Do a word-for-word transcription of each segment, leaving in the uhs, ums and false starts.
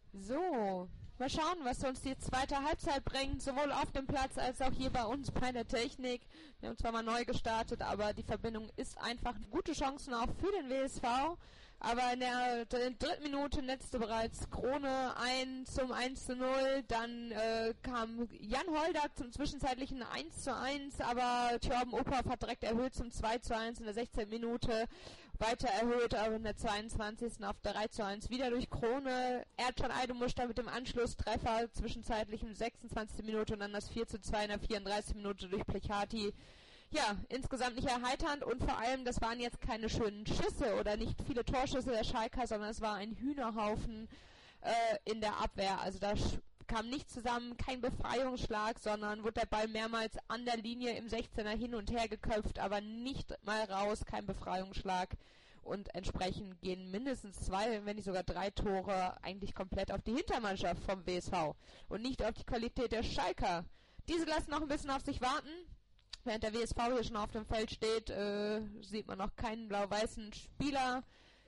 So, mal schauen, was uns die zweite Halbzeit bringt, sowohl auf dem Platz als auch hier bei uns bei der Technik. Wir haben zwar mal neu gestartet, aber die Verbindung ist einfach gute Chancen auch für den W S V. Aber in der, der dritten Minute netzte bereits Krone ein zum eins zu null. Dann äh, kam Jan Holdak zum zwischenzeitlichen eins zu eins, aber Thorben Uphoff hat direkt erhöht zum zwei zu eins in der sechzehnten Minute. Weiter erhöht, aber in der zweiundzwanzigsten auf drei zu eins wieder durch Krone. Erdschan Eidemuster mit dem Anschlusstreffer zwischenzeitlich in der sechsundzwanzigsten Minute und dann das vier zu zwei in der vierunddreißigsten Minute durch Plechati. Ja, insgesamt nicht erheiternd und vor allem, das waren jetzt keine schönen Schüsse oder nicht viele Torschüsse der Schalker, sondern es war ein Hühnerhaufen äh, in der Abwehr. Also da kam nichts zusammen, kein Befreiungsschlag, sondern wurde der Ball mehrmals an der Linie im sechzehner hin und her geköpft, aber nicht mal raus, kein Befreiungsschlag. Und entsprechend gehen mindestens zwei, wenn nicht sogar drei Tore eigentlich komplett auf die Hintermannschaft vom W S V und nicht auf die Qualität der Schalker. Diese lassen noch ein bisschen auf sich warten. Während der W S V hier schon auf dem Feld steht, äh, sieht man noch keinen blau-weißen Spieler.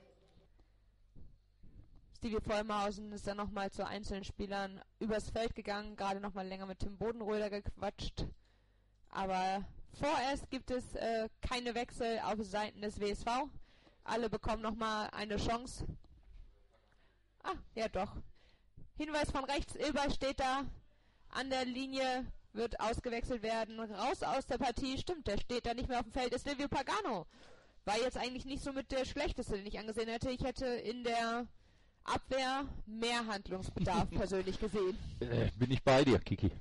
Stevie Vollmausen ist dann nochmal zu einzelnen Spielern übers Feld gegangen, gerade nochmal länger mit Tim Bodenröder gequatscht. Aber vorerst gibt es äh, keine Wechsel auf Seiten des W S V. Alle bekommen nochmal eine Chance. Ah, ja doch. Hinweis von rechts, Ilber steht da an der Linie, wird ausgewechselt werden. Raus aus der Partie, stimmt, der steht da nicht mehr auf dem Feld, ist Silvio Pagano. War jetzt eigentlich nicht so mit der schlechteste, den ich angesehen hätte. Ich hätte in der Abwehr mehr Handlungsbedarf persönlich gesehen. Äh, bin ich bei dir, Kiki.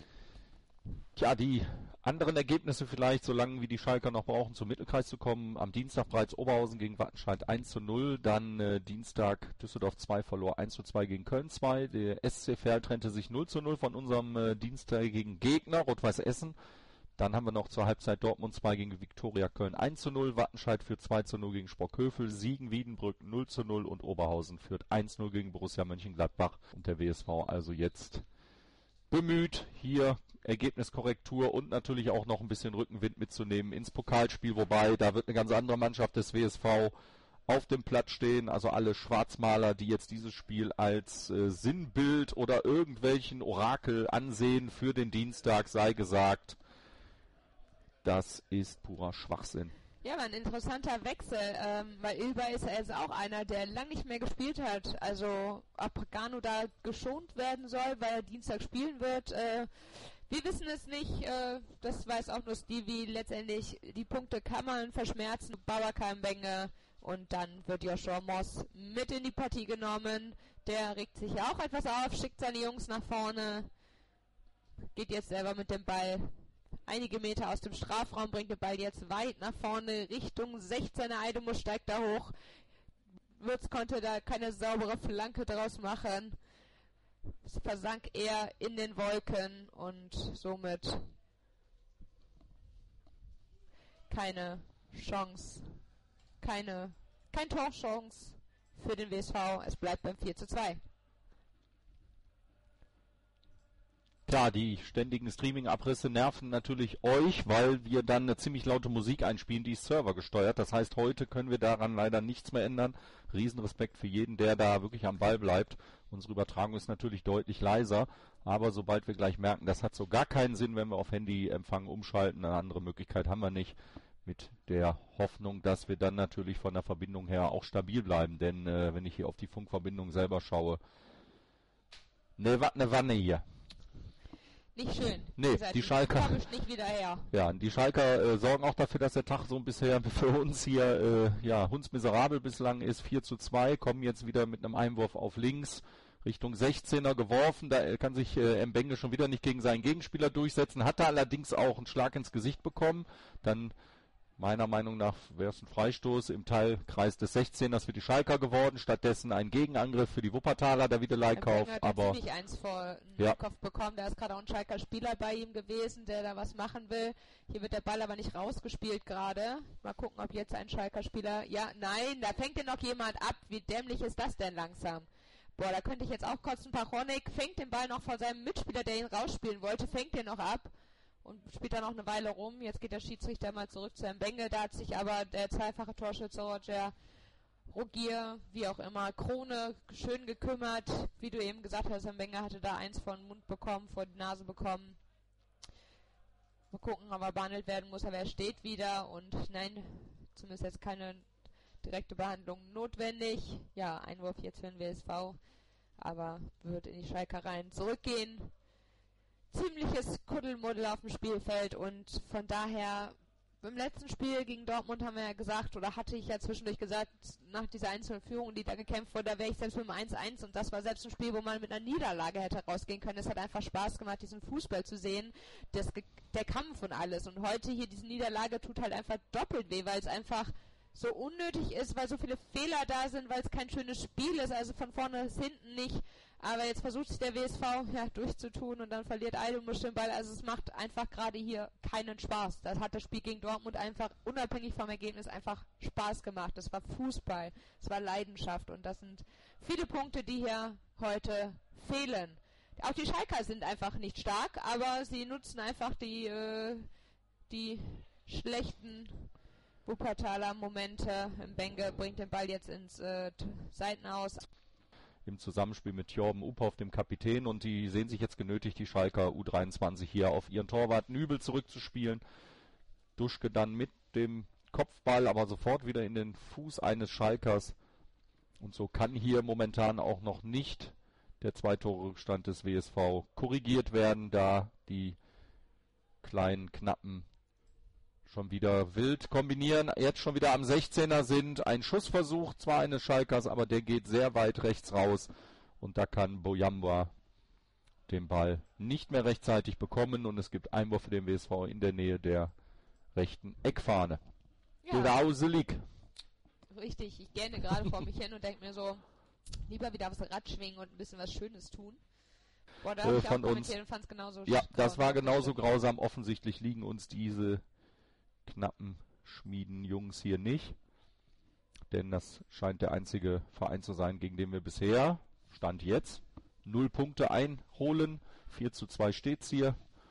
Tja, die anderen Ergebnisse vielleicht, solange wie die Schalker noch brauchen, zum Mittelkreis zu kommen. Am Dienstag bereits Oberhausen gegen Wattenscheid eins zu null. Dann äh, Dienstag Düsseldorf zwei verlor eins zu zwei gegen Köln zwei. Der S C Verl trennte sich null zu null von unserem äh, dienstagigen Gegner, Rot-Weiß Essen. Dann haben wir noch zur Halbzeit Dortmund zwei gegen Viktoria Köln eins zu null. Wattenscheid führt zwei zu null gegen Sprockhövel. Siegen Wiedenbrück null zu null und Oberhausen führt eins zu null gegen Borussia Mönchengladbach. Und der W S V also jetzt bemüht, hier Ergebniskorrektur und natürlich auch noch ein bisschen Rückenwind mitzunehmen ins Pokalspiel, wobei da wird eine ganz andere Mannschaft des W S V auf dem Platz stehen, also alle Schwarzmaler, die jetzt dieses Spiel als äh, Sinnbild oder irgendwelchen Orakel ansehen für den Dienstag, sei gesagt, das ist purer Schwachsinn. Ja, aber ein interessanter Wechsel, ähm, weil Ilber ist ja jetzt auch einer, der lang nicht mehr gespielt hat. Also ob Pagano da geschont werden soll, weil er Dienstag spielen wird, äh, wir wissen es nicht. Äh, das weiß auch nur Stevie. Letztendlich, die Punkte kann man verschmerzen. Babacar Mbenge und dann wird Joshua Moss mit in die Partie genommen. Der regt sich ja auch etwas auf, schickt seine Jungs nach vorne, geht jetzt selber mit dem Ball einige Meter aus dem Strafraum, bringt den Ball jetzt weit nach vorne Richtung sechzehner. Eidemus steigt da hoch. Würz konnte da keine saubere Flanke draus machen. Es versank er in den Wolken und somit keine Chance, keine, kein Torchance für den W S V. Es bleibt beim vier zu zwei. Klar, die ständigen Streaming-Abrisse nerven natürlich euch, weil wir dann eine ziemlich laute Musik einspielen, die ist servergesteuert. Das heißt, heute können wir daran leider nichts mehr ändern. Riesenrespekt für jeden, der da wirklich am Ball bleibt. Unsere Übertragung ist natürlich deutlich leiser, aber sobald wir gleich merken, das hat so gar keinen Sinn, wenn wir auf Handyempfang umschalten, eine andere Möglichkeit haben wir nicht. Mit der Hoffnung, dass wir dann natürlich von der Verbindung her auch stabil bleiben. Denn äh, wenn ich hier auf die Funkverbindung selber schaue, ne, wat ne Wanne hier. Nicht schön. Nee, gesagt, die Schalker nicht wieder her. Ja, die Schalker äh, sorgen auch dafür, dass der Tag so bisher für uns hier äh, ja hundsmiserabel bislang ist. vier zu zwei, kommen jetzt wieder mit einem Einwurf auf links Richtung sechzehner geworfen. Da kann sich äh, Mbenge schon wieder nicht gegen seinen Gegenspieler durchsetzen. Hat er allerdings auch einen Schlag ins Gesicht bekommen. Dann meiner Meinung nach wäre es ein Freistoß im Teilkreis des sechzehners für die Schalker geworden. Stattdessen ein Gegenangriff für die Wuppertaler, der Wiederleikauf. Hat aber ziemlich eins vor den ja. Kopf bekommen. Da ist gerade auch ein Schalker Spieler bei ihm gewesen, der da was machen will. Hier wird der Ball aber nicht rausgespielt gerade. Mal gucken, ob jetzt ein Schalker Spieler... Ja, nein, da fängt ja noch jemand ab. Wie dämlich ist das denn langsam? Boah, da könnte ich jetzt auch kotzen. Pachonik fängt den Ball noch von seinem Mitspieler, der ihn rausspielen wollte, fängt den noch ab. Und spielt da noch eine Weile rum. Jetzt geht der Schiedsrichter mal zurück zu Mbenge. Da hat sich aber der zweifache Torschütze Roger Rogier, wie auch immer, Krone, schön gekümmert. Wie du eben gesagt hast, Herr Wenger hatte da eins vor den Mund bekommen, vor die Nase bekommen. Mal gucken, ob er behandelt werden muss, aber er steht wieder und nein, zumindest jetzt keine direkte Behandlung notwendig. Ja, Einwurf jetzt für den W S V, aber wird in die Schalkereien zurückgehen. Ziemliches Kuddelmuddel auf dem Spielfeld und von daher, beim letzten Spiel gegen Dortmund haben wir ja gesagt, oder hatte ich ja zwischendurch gesagt, nach dieser eins null Führung, die da gekämpft wurde, da wäre ich selbst mit dem eins eins und das war selbst ein Spiel, wo man mit einer Niederlage hätte rausgehen können. Es hat einfach Spaß gemacht, diesen Fußball zu sehen, das, der Kampf und alles. Und heute hier diese Niederlage tut halt einfach doppelt weh, weil es einfach so unnötig ist, weil so viele Fehler da sind, weil es kein schönes Spiel ist, also von vorne bis hinten nicht. Aber jetzt versucht sich der W S V ja, durchzutun und dann verliert Eidelmusch den Ball. Also es macht einfach gerade hier keinen Spaß. Das hat das Spiel gegen Dortmund einfach unabhängig vom Ergebnis einfach Spaß gemacht. Das war Fußball, es war Leidenschaft und das sind viele Punkte, die hier heute fehlen. Auch die Schalker sind einfach nicht stark, aber sie nutzen einfach die, äh, die schlechten Wuppertaler Momente. Benge bringt den Ball jetzt ins äh, Seitenaus. Im Zusammenspiel mit Thorben Uphoff, dem Kapitän, und die sehen sich jetzt genötigt, die Schalker U dreiundzwanzig hier auf ihren Torwart Nübel zurückzuspielen. Duschke dann mit dem Kopfball, aber sofort wieder in den Fuß eines Schalkers. Und so kann hier momentan auch noch nicht der Zwei-Tore-Rückstand des W S V korrigiert werden, da die kleinen, knappen schon wieder wild kombinieren, jetzt schon wieder am sechzehner sind. Ein Schussversuch zwar eines Schalkers, aber der geht sehr weit rechts raus. Und da kann Bojamba den Ball nicht mehr rechtzeitig bekommen. Und es gibt Einwurf für den W S V in der Nähe der rechten Eckfahne. Ja. Grauselig. Richtig, ich gähne gerade vor mich hin und denke mir so, lieber wieder aufs Rad schwingen und ein bisschen was Schönes tun. Boah, da äh, habe ich von auch uns. kommentiert und fand es genauso Ja, das war grausam. genauso grausam. Offensichtlich liegen uns diese knappen Schmieden-Jungs hier nicht. Denn das scheint der einzige Verein zu sein, gegen den wir bisher, Stand jetzt, null Punkte einholen. vier zu zwei steht's hier.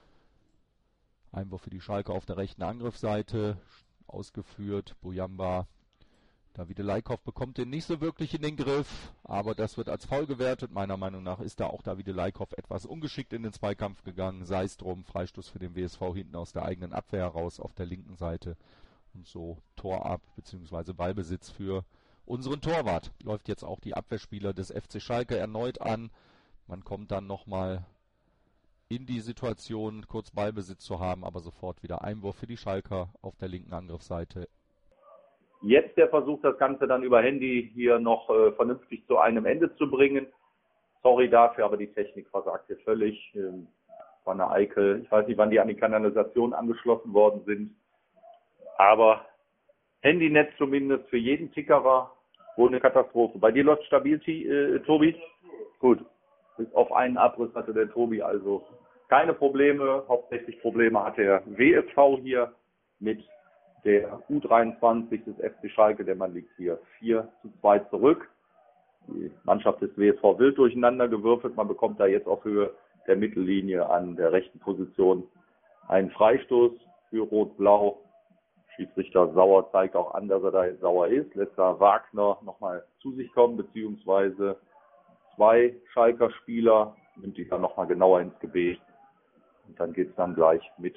Einwurf für die Schalke auf der rechten Angriffsseite. Ausgeführt. Bojamba. Davide Leikhoff bekommt den nicht so wirklich in den Griff, aber das wird als Foul gewertet. Meiner Meinung nach ist da auch Davide Leikhoff etwas ungeschickt in den Zweikampf gegangen. Sei es drum, Freistoß für den W S V hinten aus der eigenen Abwehr heraus auf der linken Seite. Und so Tor ab, beziehungsweise Ballbesitz für unseren Torwart. Läuft jetzt auch die Abwehrspieler des F C Schalke erneut an. Man kommt dann nochmal in die Situation, kurz Ballbesitz zu haben, aber sofort wieder Einwurf für die Schalker auf der linken Angriffsseite. Jetzt der Versuch, das Ganze dann über Handy hier noch äh, vernünftig zu einem Ende zu bringen. Sorry dafür, aber die Technik versagt hier völlig. Ähm, war eine Eikel. Ich weiß nicht, wann die an die Kanalisation angeschlossen worden sind. Aber Handynetz zumindest für jeden Tickerer wohl eine Katastrophe. Bei dir läuft stabil, äh, Tobi? Gut. Bis auf einen Abriss hatte der Tobi also keine Probleme. Hauptsächlich Probleme hat der W S V hier mit der U dreiundzwanzig des F C Schalke. Der Mann liegt hier vier zu zwei zurück. Die Mannschaft des W S V wild durcheinander gewürfelt. Man bekommt da jetzt auf Höhe der Mittellinie an der rechten Position einen Freistoß für Rot-Blau. Schiedsrichter Sauer zeigt auch an, dass er da jetzt sauer ist. Lässt da Wagner nochmal zu sich kommen, beziehungsweise zwei Schalker Spieler, nimmt die dann nochmal genauer ins Gebet. Und dann geht es dann gleich mit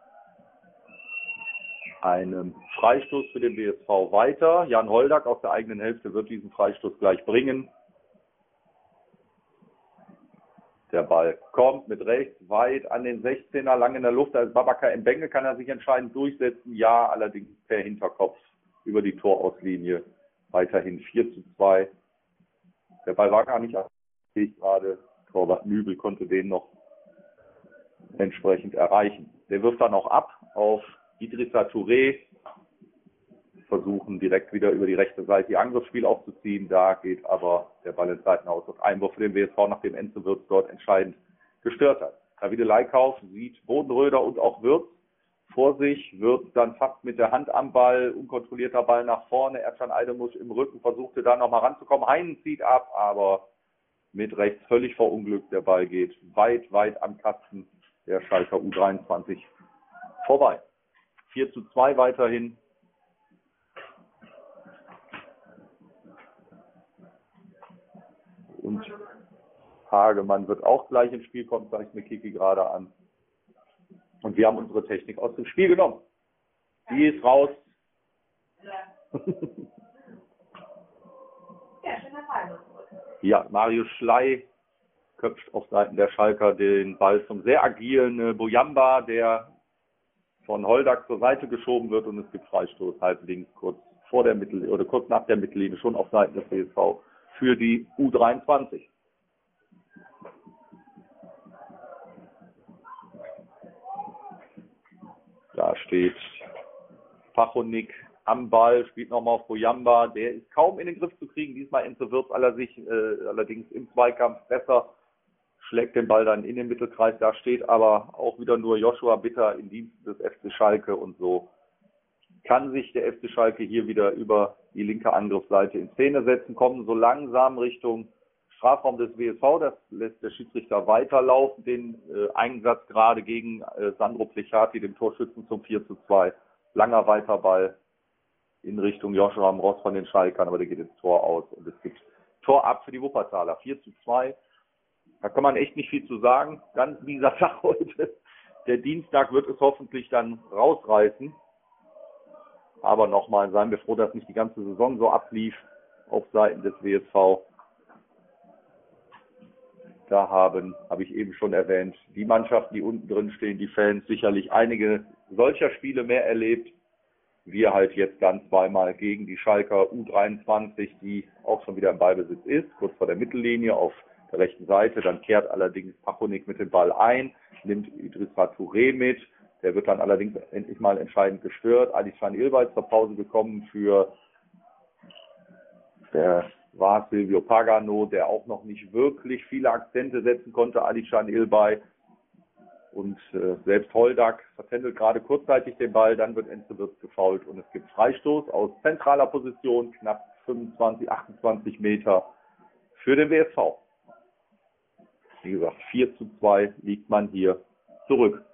einem Freistoß für den W S V weiter. Jan Holdak aus der eigenen Hälfte wird diesen Freistoß gleich bringen. Der Ball kommt mit rechts weit an den sechzehner, lang in der Luft. Als Babacar Mbenge kann er sich entscheidend durchsetzen. Ja, allerdings per Hinterkopf über die Torauslinie. Weiterhin vier zu zwei. Der Ball war gar nicht abgekriegt gerade. Torwart Nübel konnte den noch entsprechend erreichen. Der wirft dann auch ab auf Idrissa Touré. Versuchen direkt wieder über die rechte Seite ihr Angriffsspiel aufzuziehen. Da geht aber der Ball ins Seitenhaus und Einwurf für den W S V, nachdem Enzo Wirtz dort entscheidend gestört hat. Davide Leikhoff sieht Bodenröder und auch Wirtz vor sich. Wirtz dann fast mit der Hand am Ball, unkontrollierter Ball nach vorne. Ercan Eidemusch im Rücken versuchte da nochmal ranzukommen. Heinen zieht ab, aber mit rechts völlig verunglückt. Der Ball geht weit, weit am Kasten der Schalker U dreiundzwanzig vorbei. vier zu zwei weiterhin. Hagemann wird auch gleich ins Spiel kommen, zeigt mir Kiki gerade an. Und wir haben unsere Technik aus dem Spiel genommen. Die ist raus. Ja, Marius Schley köpft auf Seiten der Schalker den Ball zum sehr agilen äh, Bojamba, der von Holdak zur Seite geschoben wird und es gibt Freistoß halb links kurz vor der Mittel oder kurz nach der Mittellinie schon auf Seiten des W S V für die U dreiundzwanzig. Da steht Pachonik am Ball, spielt nochmal auf Bojamba, der ist kaum in den Griff zu kriegen. Diesmal Enzo Wirtz äh, allerdings im Zweikampf besser, schlägt den Ball dann in den Mittelkreis. Da steht aber auch wieder nur Joshua Bitter im Dienst des F C Schalke und so kann sich der F C Schalke hier wieder über die linke Angriffsseite in Szene setzen, kommen so langsam Richtung Strafraum des W S V. Das lässt der Schiedsrichter weiterlaufen, den äh, Einsatz gerade gegen äh, Sandro Plechati, dem Torschützen zum vier zu zwei. Langer Weiterball in Richtung Joshua Mroz von den Schalkern, aber der geht ins Tor aus und es gibt Tor ab für die Wuppertaler. vier zu zwei. Da kann man echt nicht viel zu sagen. Ganz mieser Tag heute. Der Dienstag wird es hoffentlich dann rausreißen. Aber nochmal, seien wir froh, dass nicht die ganze Saison so ablief auf Seiten des W S V. Da haben, habe ich eben schon erwähnt, die Mannschaften, die unten drin stehen, die Fans, sicherlich einige solcher Spiele mehr erlebt. Wir halt jetzt dann zweimal gegen die Schalker U dreiundzwanzig, die auch schon wieder im Ballbesitz ist, kurz vor der Mittellinie auf der rechten Seite. Dann kehrt allerdings Pachonik mit dem Ball ein, nimmt Idrissa Touré mit. Der wird dann allerdings endlich mal entscheidend gestört. Alishan Ilbay zur Pause gekommen für der war Silvio Pagano, der auch noch nicht wirklich viele Akzente setzen konnte, Alishan Ilbay. Und äh, selbst Holdak vertändelt gerade kurzzeitig den Ball, dann wird Enzo Wirtz gefoult und es gibt Freistoß aus zentraler Position, knapp fünfundzwanzig, achtundzwanzig Meter für den W S V. Wie gesagt, vier zu zwei liegt man hier zurück.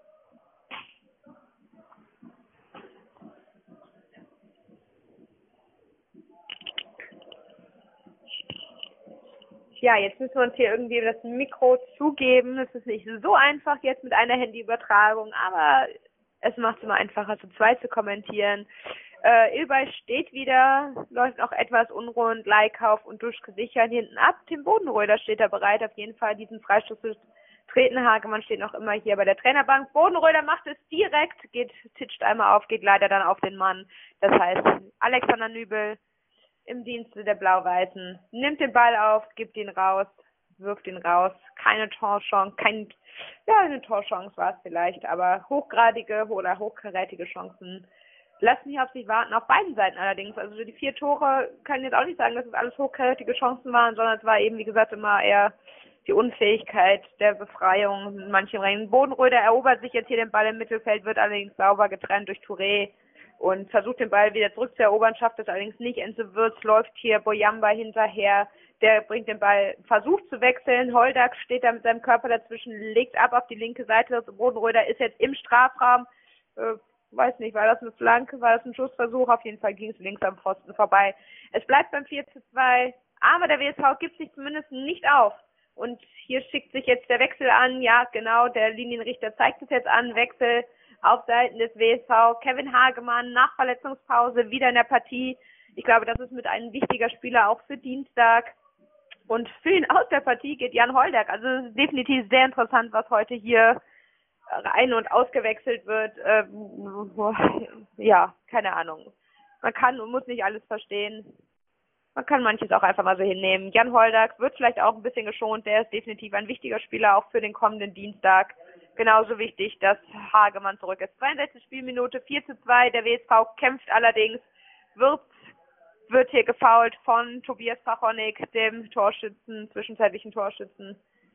Ja, jetzt müssen wir uns hier irgendwie das Mikro zugeben. Es ist nicht so einfach jetzt mit einer Handyübertragung, aber es macht es immer einfacher, zu zweit zu kommentieren. Äh, Ilbay steht wieder, läuft noch etwas unrund, Leikauf und Duschke sichern hinten ab. Tim Bodenröder steht da bereit, auf jeden Fall diesen Freistoß zu treten. Hagemann steht noch immer hier bei der Trainerbank. Bodenröder macht es direkt, geht, titscht einmal auf, geht leider dann auf den Mann. Das heißt, Alexander Nübel im Dienste der Blau-Weißen nimmt den Ball auf, gibt ihn raus, wirft ihn raus. Keine Torchance, kein, ja, eine Torchance war es vielleicht, aber hochgradige oder hochkarätige Chancen lassen hier auf sich warten, auf beiden Seiten allerdings. Also die vier Tore können jetzt auch nicht sagen, dass es alles hochkarätige Chancen waren, sondern es war eben, wie gesagt, immer eher die Unfähigkeit der Befreiung in manchen Rängen. Bodenröder erobert sich jetzt hier den Ball im Mittelfeld, wird allerdings sauber getrennt durch Touré und versucht den Ball wieder zurückzuerobern, schafft es allerdings nicht. Enzo Wirtz läuft hier Bojamba hinterher, der bringt den Ball, versucht zu wechseln. Holdak steht da mit seinem Körper dazwischen, legt ab auf die linke Seite. Bodenröder ist jetzt im Strafraum. Äh, weiß nicht, war das eine Flanke, war das ein Schussversuch? Auf jeden Fall ging es links am Pfosten vorbei. Es bleibt beim vier zu zwei, aber der W S V gibt sich zumindest nicht auf. Und hier schickt sich jetzt der Wechsel an. Ja, genau, der Linienrichter zeigt es jetzt an. Wechsel auf Seiten des W S V. Kevin Hagemann nach Verletzungspause wieder in der Partie. Ich glaube, das ist mit ein wichtiger Spieler auch für Dienstag. Und für ihn aus der Partie geht Jan Holdak. Also es ist definitiv sehr interessant, was heute hier ein- und ausgewechselt wird. Ähm, ja, keine Ahnung. Man kann und muss nicht alles verstehen. Man kann manches auch einfach mal so hinnehmen. Jan Holdak wird vielleicht auch ein bisschen geschont. Der ist definitiv ein wichtiger Spieler auch für den kommenden Dienstag. Genauso wichtig, dass Hagemann zurück ist. zweiundsechzigste Spielminute, vier zu zwei. Der W S V kämpft allerdings. Wirtz wird hier gefoult von Tobias Pachonik, dem Torschützen, zwischenzeitlichen Torschützen.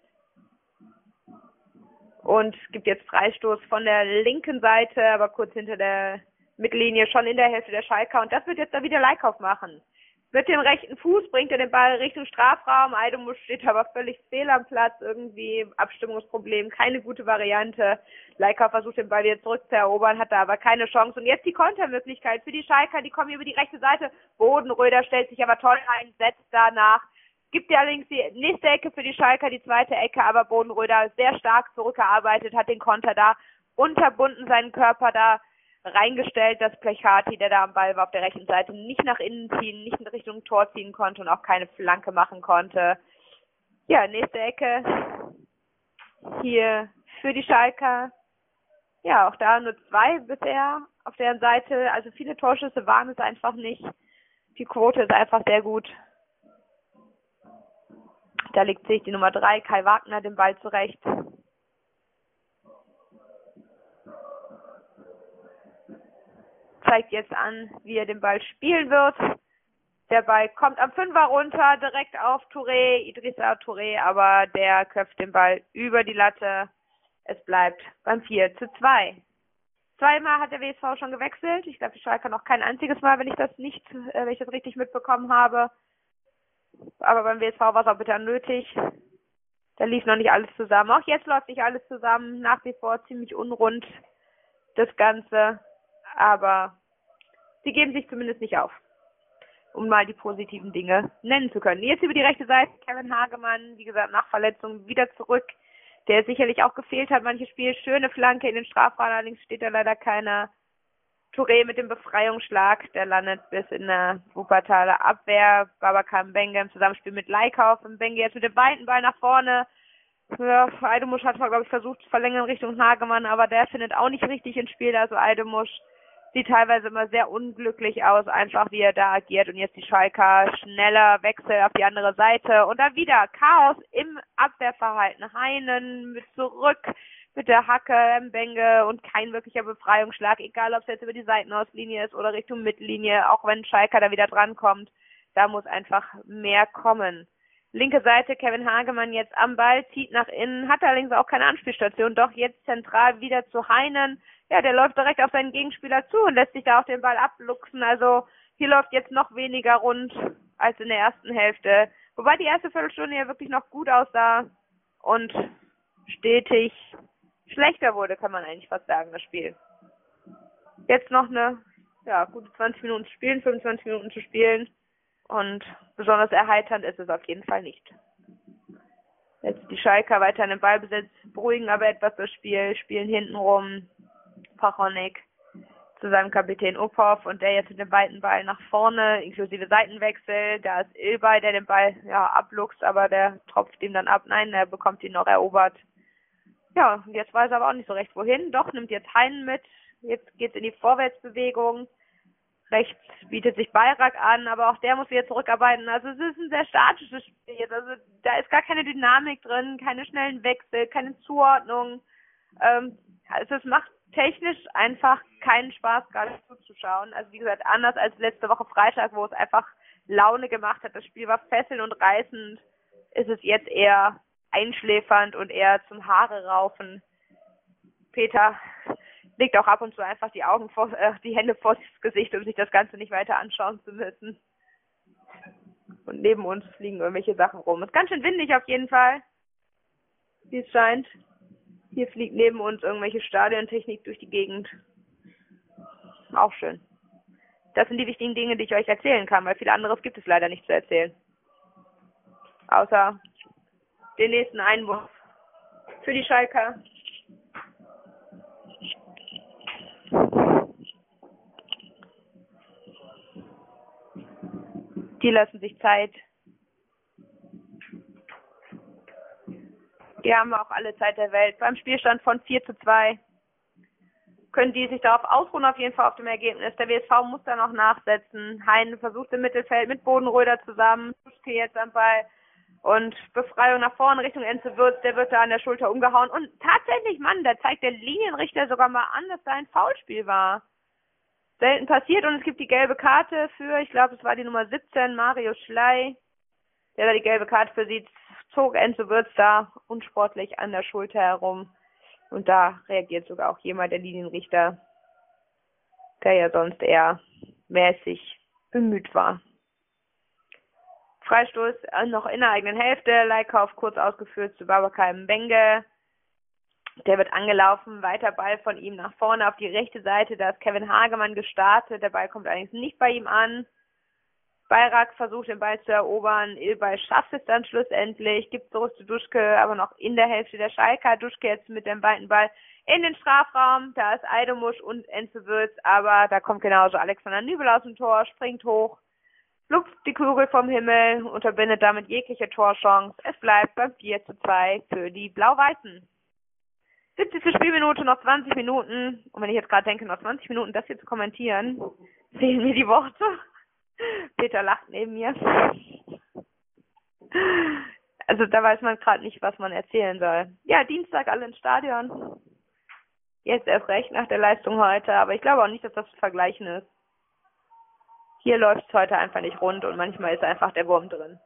Und es gibt jetzt Freistoß von der linken Seite, aber kurz hinter der Mittellinie, schon in der Hälfte der Schalker. Und das wird jetzt da wieder Leikauf machen. Mit dem rechten Fuß bringt er den Ball Richtung Strafraum. Eidomus steht aber völlig fehl am Platz. Irgendwie Abstimmungsproblem, keine gute Variante. Leikauf versucht den Ball wieder zurückzuerobern, hat da aber keine Chance. Und jetzt die Kontermöglichkeit für die Schalker. Die kommen über die rechte Seite. Bodenröder stellt sich aber toll ein, setzt danach Gibt ja allerdings die nächste Ecke für die Schalker, die zweite Ecke, aber Bodenröder sehr stark zurückgearbeitet, hat den Konter da unterbunden, seinen Körper da reingestellt, dass Plechati, der da am Ball war, auf der rechten Seite nicht nach innen ziehen, nicht in Richtung Tor ziehen konnte und auch keine Flanke machen konnte. Ja, nächste Ecke hier für die Schalker. Ja, auch da nur zwei bisher auf deren Seite. Also viele Torschüsse waren es einfach nicht. Die Quote ist einfach sehr gut. Da legt sich die Nummer drei, Kai Wagner, den Ball zurecht. Zeigt jetzt an, wie er den Ball spielen wird. Der Ball kommt am Fünfer runter, direkt auf Touré, Idrissa Touré, aber der köpft den Ball über die Latte. Es bleibt beim vier zu zwei. Zweimal hat der W S V schon gewechselt. Ich glaube, die Schalker noch kein einziges Mal, wenn ich das nicht, äh, wenn ich das richtig mitbekommen habe. Aber beim W S V war es auch bitter nötig. Da lief noch nicht alles zusammen. Auch jetzt läuft nicht alles zusammen. Nach wie vor ziemlich unrund das Ganze. Aber sie geben sich zumindest nicht auf, um mal die positiven Dinge nennen zu können. Jetzt über die rechte Seite Kevin Hagemann, wie gesagt, nach Verletzung wieder zurück, der sicherlich auch gefehlt hat, manches Spiel. Schöne Flanke in den Strafraum, allerdings steht da leider keiner. Touré mit dem Befreiungsschlag, der landet bis in der Wuppertaler Abwehr. Babacar Mbengue im Zusammenspiel mit Leikauf. Mbengue jetzt mit dem weiten Ball nach vorne. Ja, Eidemusch hat, glaube ich, versucht zu verlängern Richtung Hagemann, aber der findet auch nicht richtig ins Spiel. Also Eidemusch sieht teilweise immer sehr unglücklich aus, einfach wie er da agiert. Und jetzt die Schalker, schneller Wechsel auf die andere Seite. Und dann wieder Chaos im Abwehrverhalten. Heinen mit zurück mit der Hacke, Mbengue und kein wirklicher Befreiungsschlag. Egal, ob es jetzt über die Seitenauslinie ist oder Richtung Mittellinie, auch wenn Schalker da wieder drankommt. Da muss einfach mehr kommen. Linke Seite, Kevin Hagemann jetzt am Ball, zieht nach innen, hat allerdings auch keine Anspielstation, doch jetzt zentral wieder zu Heinen. Ja, der läuft direkt auf seinen Gegenspieler zu und lässt sich da auch den Ball abluchsen. Also hier läuft jetzt noch weniger rund als in der ersten Hälfte. Wobei die erste Viertelstunde ja wirklich noch gut aussah und stetig schlechter wurde, kann man eigentlich fast sagen, das Spiel. Jetzt noch eine, ja, gute zwanzig Minuten zu spielen, fünfundzwanzig Minuten zu spielen. Und besonders erheiternd ist es auf jeden Fall nicht. Jetzt die Schalker weiter in den Ballbesitz, beruhigen aber etwas das Spiel, spielen hinten rum. Pachonek zu seinem Kapitän Uphoff und der jetzt mit dem weiten Ball nach vorne, inklusive Seitenwechsel. Da ist Ilbay, der den Ball ja abluchst, aber der tropft ihm dann ab. Nein, er bekommt ihn noch erobert. Ja, und jetzt weiß er aber auch nicht so recht wohin. Doch, nimmt jetzt Heinen mit. Jetzt geht's in die Vorwärtsbewegung. Rechts bietet sich Bayrak an, aber auch der muss wieder zurückarbeiten. Also es ist ein sehr statisches Spiel jetzt. Also da ist gar keine Dynamik drin, keine schnellen Wechsel, keine Zuordnung. Ähm, also es macht technisch einfach keinen Spaß, gerade zuzuschauen. Also wie gesagt, anders als letzte Woche Freitag, wo es einfach Laune gemacht hat. Das Spiel war fesselnd und reißend. Ist es jetzt eher einschläfernd und eher zum Haare raufen. Peter legt auch ab und zu einfach die Augen vor, äh, die Hände vor das Gesicht, um sich das Ganze nicht weiter anschauen zu müssen. Und neben uns fliegen irgendwelche Sachen rum. Ist ganz schön windig auf jeden Fall, wie es scheint. Hier fliegt neben uns irgendwelche Stadiontechnik durch die Gegend. Auch schön. Das sind die wichtigen Dinge, die ich euch erzählen kann, weil viel anderes gibt es leider nicht zu erzählen. Außer den nächsten Einwurf für die Schalker. Die lassen sich Zeit. Die haben auch alle Zeit der Welt. Beim Spielstand von vier zu zwei können die sich darauf ausruhen, auf jeden Fall auf dem Ergebnis. Der W S V muss da noch nachsetzen. Heinen versucht im Mittelfeld mit Bodenröder zusammen. Tuschke jetzt am Ball. Und Befreiung nach vorne Richtung Enzo Würz. Der wird da an der Schulter umgehauen. Und tatsächlich, Mann, da zeigt der Linienrichter sogar mal an, dass da ein Foulspiel war. Selten passiert und es gibt die gelbe Karte für, ich glaube, es war die Nummer siebzehn, Mario Schley, der da die gelbe Karte für sie zog. Enzo Würz da unsportlich an der Schulter herum und da reagiert sogar auch jemand, der Linienrichter, der ja sonst eher mäßig bemüht war. Freistoß noch in der eigenen Hälfte, Leikauf kurz ausgeführt zu Babacar Mbengue. Der wird angelaufen, weiter Ball von ihm nach vorne auf die rechte Seite, da ist Kevin Hagemann gestartet, der Ball kommt allerdings nicht bei ihm an. Bayrak versucht den Ball zu erobern, Ilbay schafft es dann schlussendlich, gibt zurück zu Duschke, aber noch in der Hälfte der Schalker. Duschke jetzt mit dem weiten Ball in den Strafraum, da ist Eidemusch und Enzo Würz, aber da kommt genauso Alexander Nübel aus dem Tor, springt hoch, lupft die Kugel vom Himmel, unterbindet damit jegliche Torchance. Es bleibt beim vier zu zwei für die Blau-Weißen. siebzigste Spielminute, noch zwanzig Minuten. Und wenn ich jetzt gerade denke, noch zwanzig Minuten das hier zu kommentieren, fehlen mir die Worte. Peter lacht neben mir. Also da weiß man gerade nicht, was man erzählen soll. Ja, Dienstag alle ins Stadion. Jetzt erst recht nach der Leistung heute, aber ich glaube auch nicht, dass das zu vergleichen ist. Hier läuft es heute einfach nicht rund und manchmal ist einfach der Wurm drin.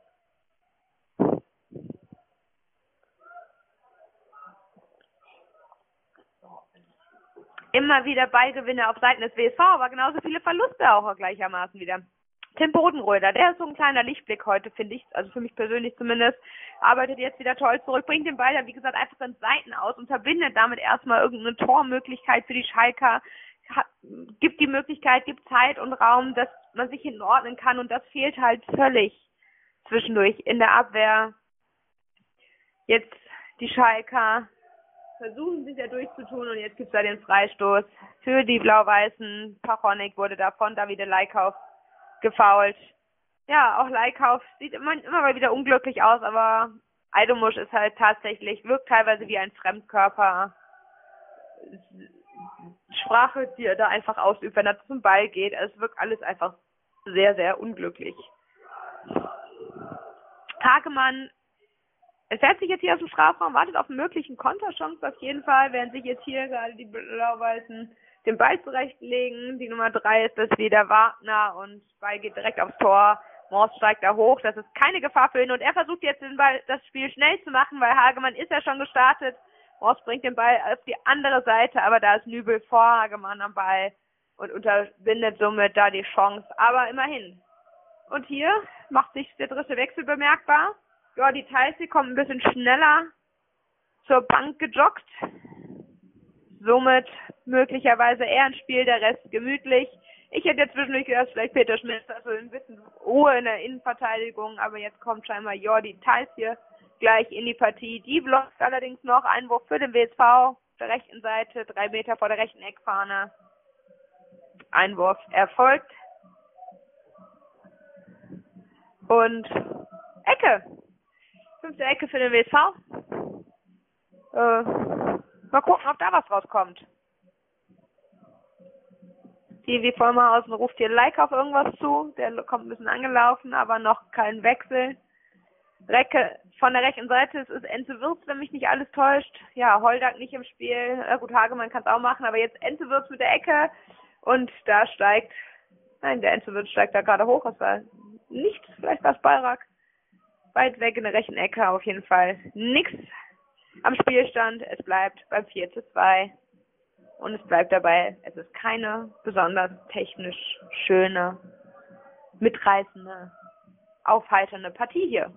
Immer wieder Ballgewinne auf Seiten des W S V, aber genauso viele Verluste auch gleichermaßen wieder. Tim Bodenröder, der ist so ein kleiner Lichtblick heute, finde ich, also für mich persönlich zumindest, arbeitet jetzt wieder toll zurück, bringt den Ball dann, wie gesagt, einfach ins Seiten aus und verbindet damit erstmal irgendeine Tormöglichkeit für die Schalker, hat, gibt die Möglichkeit, gibt Zeit und Raum, dass man sich hinordnen kann und das fehlt halt völlig zwischendurch in der Abwehr. Jetzt die Schalker versuchen sich ja durchzutun und jetzt gibt es da den Freistoß für die Blau-Weißen. Pachonik wurde da von Davide Leikauf gefoult. Ja, auch Leikauf sieht immer, immer mal wieder unglücklich aus, aber Eidemusch ist halt tatsächlich, wirkt teilweise wie ein Fremdkörper. Sprache, die er da einfach ausübt, wenn er zum Ball geht. Also es wirkt alles einfach sehr, sehr unglücklich. Hagemann entfernt sich jetzt hier aus dem Strafraum, wartet auf einen möglichen Konterchance auf jeden Fall, während sich jetzt hier gerade die Blau-Weißen den Ball zurechtlegen. Die Nummer drei ist das wieder Wagner und Ball geht direkt aufs Tor. Morse steigt da hoch, das ist keine Gefahr für ihn und er versucht jetzt den Ball, das Spiel schnell zu machen, weil Hagemann ist ja schon gestartet. Morse bringt den Ball auf die andere Seite, aber da ist Nübel vor Hagemann am Ball und unterbindet somit da die Chance, aber immerhin. Und hier macht sich der dritte Wechsel bemerkbar. Jordi Theise kommt ein bisschen schneller zur Bank gejoggt. Somit möglicherweise eher ein Spiel, der Rest gemütlich. Ich hätte jetzt zwischendurch gedacht, vielleicht Peter Schmitz, also ein bisschen Ruhe in der Innenverteidigung, aber jetzt kommt scheinbar Jordi Theise hier gleich in die Partie. Die blockt allerdings noch, Einwurf für den W S V auf der rechten Seite, drei Meter vor der rechten Eckfahne. Einwurf erfolgt. Und Ecke. Fünfte Ecke für den W S V. Äh, mal gucken, ob da was rauskommt. T V Vollmerhausen ruft hier Leikauf irgendwas zu. Der kommt ein bisschen angelaufen, aber noch kein Wechsel. Recke von der rechten Seite, es ist Enzo Würz, wenn mich nicht alles täuscht. Ja, Holdak nicht im Spiel. Äh, gut, Hagemann kann es auch machen, aber jetzt Enzo Würz mit der Ecke. Und da steigt, nein, der Enzo Würz steigt da gerade hoch. Das war nichts, vielleicht war es Bayrak. Weit weg in der rechten Ecke, auf jeden Fall nichts am Spielstand. Es bleibt beim vier zu zwei. Und es bleibt dabei, es ist keine besonders technisch schöne, mitreißende, aufheiternde Partie hier.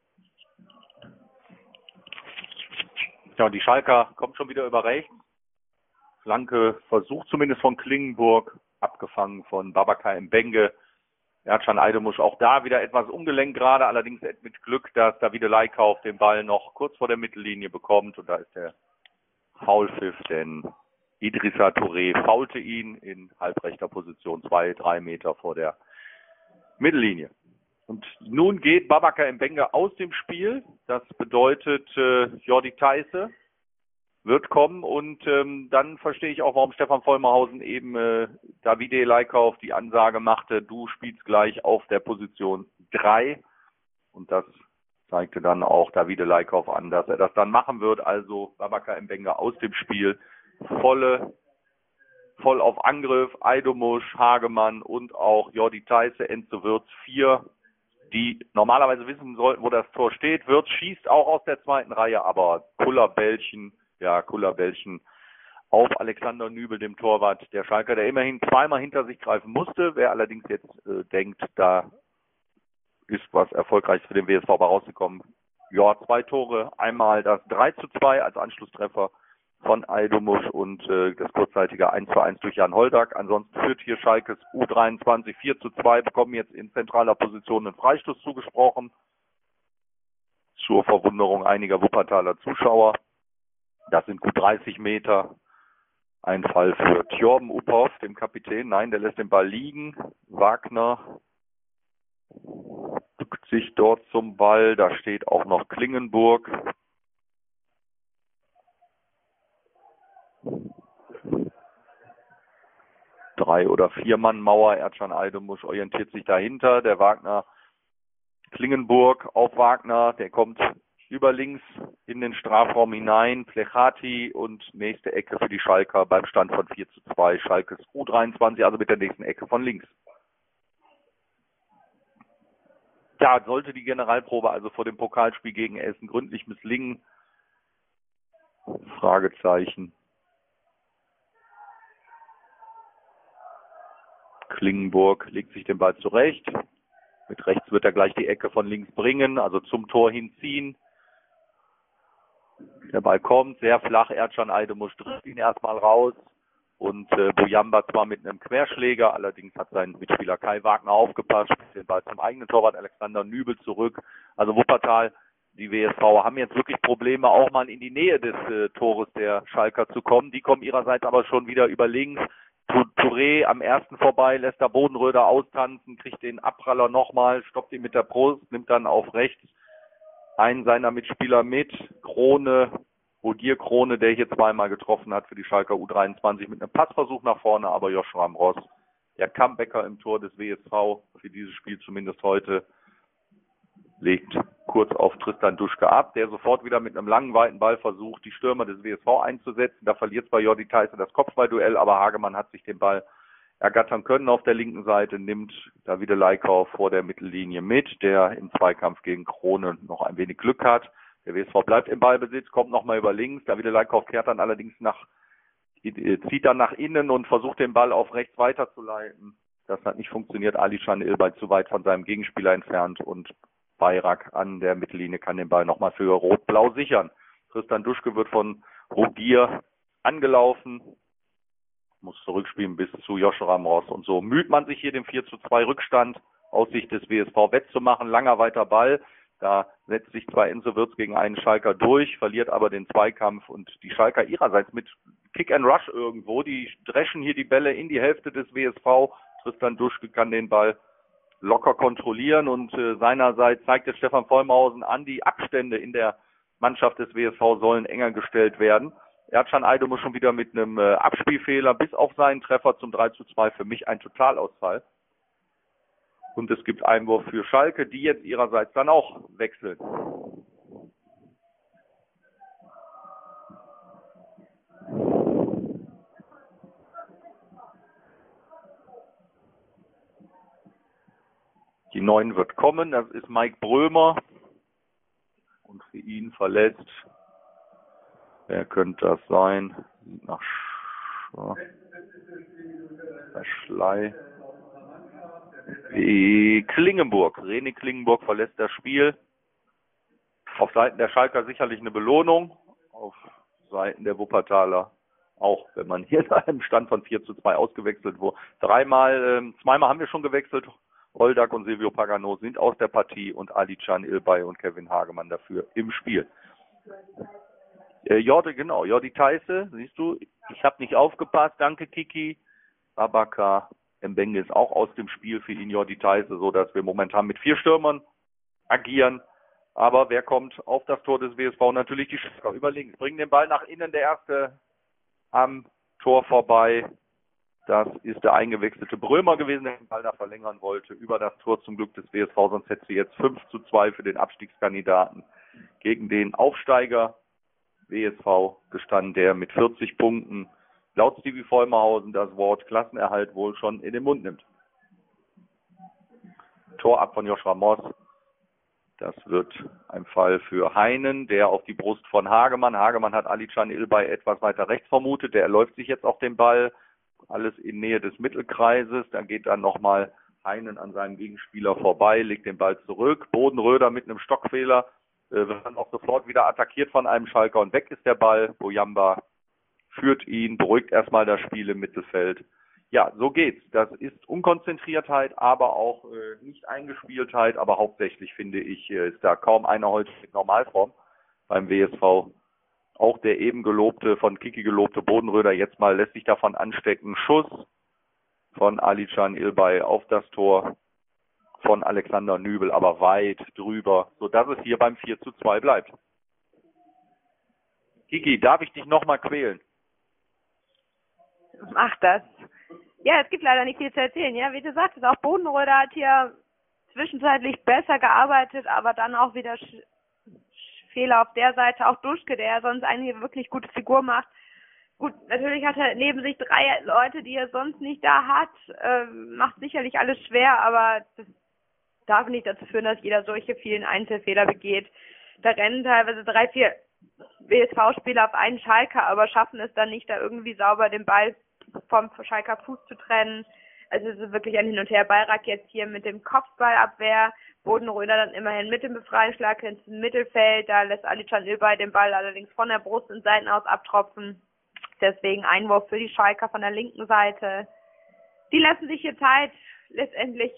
Ja, und die Schalker kommt schon wieder über rechts. Flanke versucht zumindest von Klingenburg, abgefangen von Babacar Mbenge. Ercan Eidemusch auch da wieder etwas ungelenkt gerade, allerdings mit Glück, dass Davide Leikauf den Ball noch kurz vor der Mittellinie bekommt. Und da ist der Foulpfiff, denn Idrissa Touré faulte ihn in halbrechter Position, zwei, drei Meter vor der Mittellinie. Und nun geht Babacar Mbenge aus dem Spiel. Das bedeutet, äh, Jordi Theise wird kommen und ähm, dann verstehe ich auch, warum Stefan Vollmerhausen eben äh, Davide Leikauf die Ansage machte, du spielst gleich auf der Position drei. Und das zeigte dann auch Davide Leikauf an, dass er das dann machen wird. Also Babacar Mbenge aus dem Spiel, volle, voll auf Angriff, Eidemusch, Hagemann und auch Jordi Theise, Enzo Würz, vier, die normalerweise wissen sollten, wo das Tor steht. Würz schießt auch aus der zweiten Reihe, aber Kullerbällchen, ja, Kullerbällchen auf Alexander Nübel, dem Torwart der Schalker, der immerhin zweimal hinter sich greifen musste. Wer allerdings jetzt äh, denkt, da ist was Erfolgreiches für den W S V rausgekommen. Ja, zwei Tore, einmal das drei zu zwei als Anschlusstreffer von Aydumusch und äh, das kurzzeitige eins zu eins durch Jan Holdak. Ansonsten führt hier Schalkes U dreiundzwanzig vier zu zwei, bekommen jetzt in zentraler Position einen Freistoß zugesprochen. Zur Verwunderung einiger Wuppertaler Zuschauer. Das sind gut dreißig Meter. Ein Fall für Tjorben Uphoff, dem Kapitän. Nein, der lässt den Ball liegen. Wagner bückt sich dort zum Ball. Da steht auch noch Klingenburg. Drei- oder Vier-Mann-Mauer. Erdschan Aydumusch orientiert sich dahinter. Der Wagner Klingenburg auf Wagner. Der kommt über links in den Strafraum hinein. Plechati und nächste Ecke für die Schalker beim Stand von vier zu zwei. Schalkes U dreiundzwanzig, also mit der nächsten Ecke von links. Ja, sollte die Generalprobe also vor dem Pokalspiel gegen Essen gründlich misslingen? Fragezeichen. Klingenburg legt sich den Ball zurecht. Mit rechts wird er gleich die Ecke von links bringen, also zum Tor hinziehen. Der Ball kommt, sehr flach. Erdschan Aydumusch trifft ihn erstmal raus. Und äh, Bojamba zwar mit einem Querschläger, allerdings hat sein Mitspieler Kai Wagner aufgepasst, spielt den Ball zum eigenen Torwart Alexander Nübel zurück. Also Wuppertal, die W S V haben jetzt wirklich Probleme, auch mal in die Nähe des äh, Tores der Schalker zu kommen. Die kommen ihrerseits aber schon wieder über links. Touré am ersten vorbei, lässt da Bodenröder austanzen, kriegt den Abpraller nochmal, stoppt ihn mit der Brust, nimmt dann auf rechts einen seiner Mitspieler mit. Krone, Odier Krone, der hier zweimal getroffen hat für die Schalker U dreiundzwanzig mit einem Passversuch nach vorne, aber Joshua Ross, der Comebacker im Tor des W S V für dieses Spiel zumindest heute, legt kurz auf Tristan Duschke ab, der sofort wieder mit einem langen, weiten Ball versucht, die Stürmer des W S V einzusetzen. Da verliert zwar Jordi Theisse das Kopfballduell, aber Hagemann hat sich den Ball ergattern können auf der linken Seite, nimmt Davide Leikauf vor der Mittellinie mit, der im Zweikampf gegen Krone noch ein wenig Glück hat. Der W S V bleibt im Ballbesitz, kommt nochmal über links. Davide Leikauf kehrt dann allerdings nach, zieht dann nach innen und versucht den Ball auf rechts weiterzuleiten. Das hat nicht funktioniert. Alishan Ilbay zu weit von seinem Gegenspieler entfernt und Bayrak an der Mittellinie kann den Ball nochmal für Rot-Blau sichern. Tristan Duschke wird von Rogier angelaufen, muss zurückspielen bis zu Joshua Ross. Und so müht man sich hier den vier zu zwei Rückstand aus Sicht des W S V wettzumachen. Langer weiter Ball. Da setzt sich zwar Enzo Wirtz gegen einen Schalker durch, verliert aber den Zweikampf und die Schalker ihrerseits mit Kick and Rush irgendwo. Die dreschen hier die Bälle in die Hälfte des W S V. Tristan Duschke kann den Ball locker kontrollieren und äh, seinerseits zeigt jetzt Stefan Vollmausen an, die Abstände in der Mannschaft des W S V sollen enger gestellt werden. Erdschan Aydumusch schon wieder mit einem äh, Abspielfehler bis auf seinen Treffer zum drei zu zwei, für mich ein Totalausfall. Und es gibt Einwurf für Schalke, die jetzt ihrerseits dann auch wechseln. Die neun wird kommen, das ist Mike Brömer. Und für ihn verletzt, wer könnte das sein? Nach Sch Schlei. Klingenburg. René Klingenburg verlässt das Spiel. Auf Seiten der Schalker sicherlich eine Belohnung. Auf Seiten der Wuppertaler auch, wenn man hier in einem Stand von vier zu zwei ausgewechselt wurde. Dreimal, ähm, zweimal haben wir schon gewechselt. Holdak und Silvio Pagano sind aus der Partie und Alishan Ilbay und Kevin Hagemann dafür im Spiel. Äh, Jordi, genau, Jordi Theisse, siehst du, ich habe nicht aufgepasst, danke Kiki. Babaka Mbenge ist auch aus dem Spiel für ihn, Jordi Theisse, so dass wir momentan mit vier Stürmern agieren. Aber wer kommt auf das Tor des W S V? Natürlich die Schalker über links. Bringen den Ball nach innen, der erste am Tor vorbei. Das ist der eingewechselte Brömer gewesen, der den Ball da verlängern wollte. Über das Tor zum Glück des W S V, sonst hätte sie jetzt fünf zu zwei für den Abstiegskandidaten gegen den Aufsteiger W S V gestanden, der mit vierzig Punkten laut Stevie Vollmerhausen das Wort Klassenerhalt wohl schon in den Mund nimmt. Tor ab von Joshua Moss. Das wird ein Fall für Heinen, der auf die Brust von Hagemann. Hagemann hat Alishan Ilbay etwas weiter rechts vermutet. Der erläuft sich jetzt auf den Ball. Alles in Nähe des Mittelkreises. Da geht dann nochmal Heinen an seinem Gegenspieler vorbei, legt den Ball zurück. Bodenröder mit einem Stockfehler äh, wird dann auch sofort wieder attackiert von einem Schalker und weg ist der Ball. Bojamba führt ihn, beruhigt erstmal das Spiel im Mittelfeld. Ja, so geht's. Das ist Unkonzentriertheit, aber auch äh, nicht Eingespieltheit, aber hauptsächlich finde ich, äh, ist da kaum einer heute mit Normalform beim W S V. Auch der eben gelobte, von Kiki gelobte Bodenröder jetzt mal lässt sich davon anstecken. Schuss von Alican Ilbay auf das Tor von Alexander Nübel, aber weit drüber, sodass es hier beim vier zu zwei bleibt. Kiki, darf ich dich nochmal quälen? Mach das. Ja, es gibt leider nicht viel zu erzählen. Ja, wie du sagtest, auch Bodenröder hat hier zwischenzeitlich besser gearbeitet, aber dann auch wieder Sch Fehler auf der Seite. Auch Duschke, der sonst eine wirklich gute Figur macht. Gut, natürlich hat er neben sich drei Leute, die er sonst nicht da hat. Äh, macht sicherlich alles schwer, aber das darf nicht dazu führen, dass jeder solche vielen Einzelfehler begeht. Da rennen teilweise drei, vier W S V-Spieler auf einen Schalker, aber schaffen es dann nicht, da irgendwie sauber den Ball vom Schalker Fuß zu trennen. Also es ist wirklich ein Hin und Her. Bayrak jetzt hier mit dem Kopfballabwehr, Bodenröder dann immerhin mit dem Befreiungsschlag ins Mittelfeld. Da lässt Alican Ilbay den Ball allerdings von der Brust in Seiten aus abtropfen. Deswegen Einwurf für die Schalker von der linken Seite. Die lassen sich hier Zeit. Letztendlich,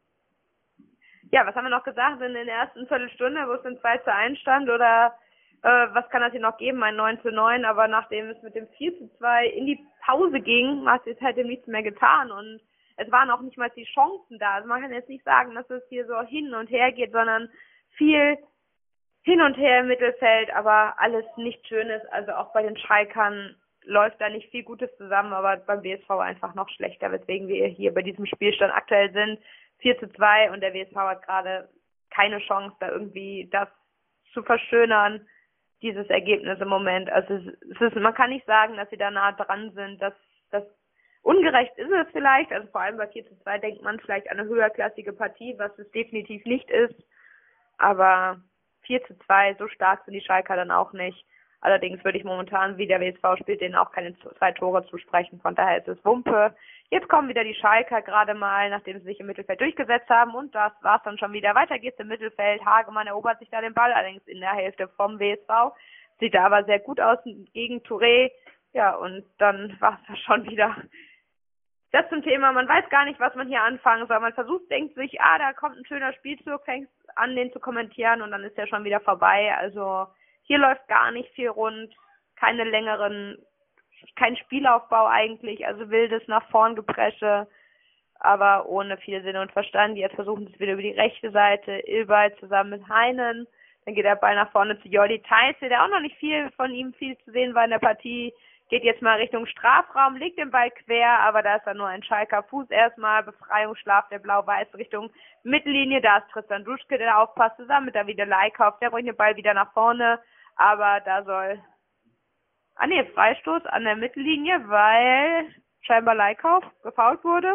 ja, was haben wir noch gesagt in der ersten Viertelstunde, wo es ein zwei zu eins stand? Oder äh, was kann das hier noch geben? Ein neun zu neun. Aber nachdem es mit dem vier zu zwei in die Pause ging, hat es halt dem nichts mehr getan. Und es waren auch nicht mal die Chancen da. Also man kann jetzt nicht sagen, dass es hier so hin und her geht, sondern viel hin und her im Mittelfeld, aber alles nicht Schönes. Also auch bei den Schalkern läuft da nicht viel Gutes zusammen, aber beim W S V einfach noch schlechter, weswegen wir hier bei diesem Spielstand aktuell sind. vier zu zwei und der W S V hat gerade keine Chance, da irgendwie das zu verschönern, dieses Ergebnis im Moment. Also es ist, man kann nicht sagen, dass sie da nah dran sind. Das, das ungerecht ist es vielleicht, also vor allem bei vier zu zwei denkt man vielleicht an eine höherklassige Partie, was es definitiv nicht ist. Aber vier zu zwei, so stark sind die Schalker dann auch nicht. Allerdings würde ich momentan, wie der W S V spielt, denen auch keine zwei Tore zusprechen. Von daher ist es Wumpe. Jetzt kommen wieder die Schalker gerade mal, nachdem sie sich im Mittelfeld durchgesetzt haben. Und das war's dann schon wieder. Weiter geht's im Mittelfeld. Hagemann erobert sich da den Ball, allerdings in der Hälfte vom W S V. Sieht da aber sehr gut aus gegen Touré. Ja, und dann war's das schon wieder. Das zum Thema, man weiß gar nicht, was man hier anfangen soll. Man versucht, denkt sich, ah, da kommt ein schöner Spielzug, fängt an, den zu kommentieren und dann ist der schon wieder vorbei. Also hier läuft gar nicht viel rund, keine längeren, kein Spielaufbau eigentlich, also wildes nach vorn Gepresche, aber ohne viel Sinn und Verstand. Jetzt versuchen sie es wieder über die rechte Seite, Ilbay zusammen mit Heinen, dann geht der Ball nach vorne zu Jordi Theiße, der auch noch nicht viel von ihm viel zu sehen war in der Partie, geht jetzt mal Richtung Strafraum, legt den Ball quer, aber da ist dann nur ein Schalker Fuß erstmal, Befreiungsschlaf der Blau-Weiß Richtung Mittellinie, da ist Tristan Duschke, der aufpasst, zusammen mit Davide Leikauf, der bringt den Ball wieder nach vorne, aber da soll, ah ne, Freistoß an der Mittellinie, weil scheinbar Leikauf gefoult wurde.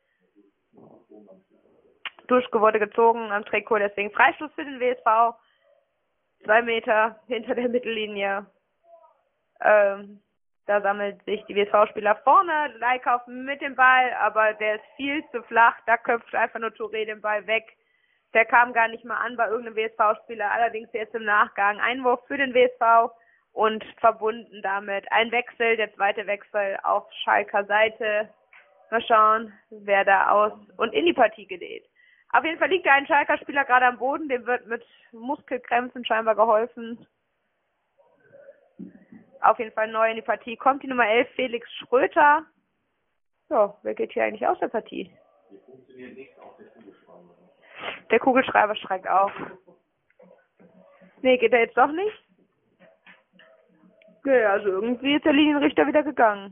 Duschke wurde gezogen am Trikot, deswegen Freistoß für den W S V, zwei Meter hinter der Mittellinie. Ähm, Da sammelt sich die W S V-Spieler vorne, Leikauf mit dem Ball, aber der ist viel zu flach, da köpft einfach nur Touré den Ball weg. Der kam gar nicht mal an bei irgendeinem W S V-Spieler, allerdings jetzt im Nachgang Einwurf für den W S V und verbunden damit ein Wechsel, der zweite Wechsel auf Schalker Seite. Mal schauen, wer da aus und in die Partie geht. Auf jeden Fall liegt da ein Schalker Spieler gerade am Boden, dem wird mit Muskelkrämpfen scheinbar geholfen. Auf jeden Fall neu in die Partie. Kommt die Nummer elf, Felix Schröter. Ja, wer geht hier eigentlich aus der Partie? Hier funktioniert nichts auf der Kugelschreiber. Der Kugelschreiber schreckt auf. Nee, geht er jetzt doch nicht? Nee, also irgendwie ist der Linienrichter wieder gegangen.